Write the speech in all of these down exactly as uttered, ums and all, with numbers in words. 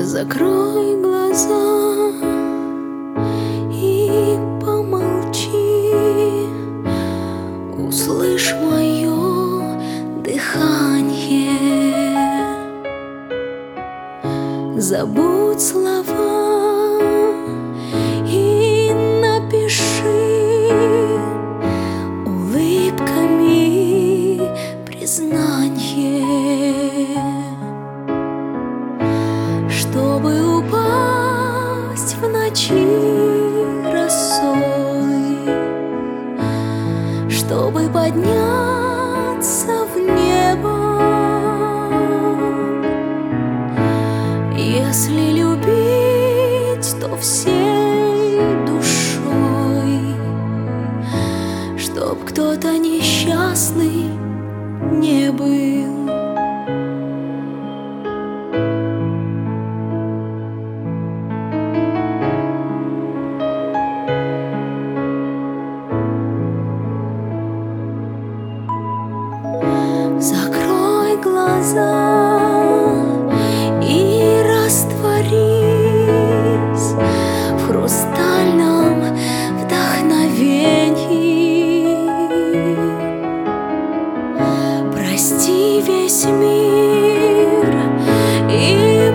Закрой глаза и помолчи, услышь мое дыхание. Забудь слова и напиши улыбками признание, чтобы упасть в ночи росой, чтобы подняться в небо. Если любить, то всей душой, чтоб кто-то несчастный не был. Закрой глаза и растворись в хрустальном вдохновении. Прости весь мир и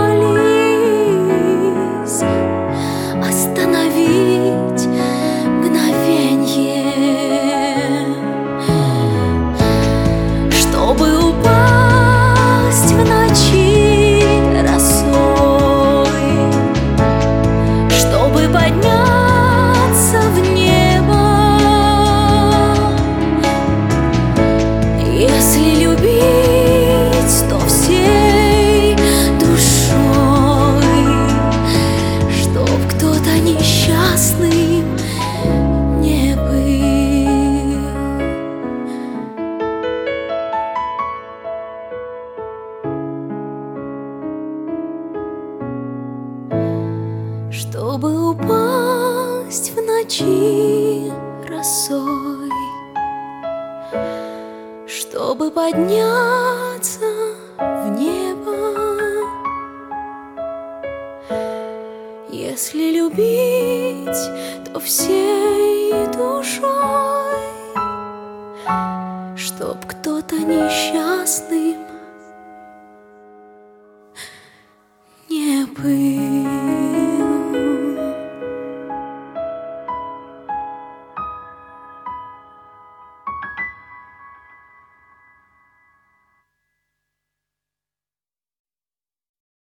помолись остановить мгновенье, чтобы упасть в ночи росой, чтобы подняться в небо. Если любить, то всей душой, чтоб кто-то несчастным не был. Чтобы упасть в ночи росой, чтобы подняться в небо. Если любить, то всей душой, чтоб кто-то несчастным не был.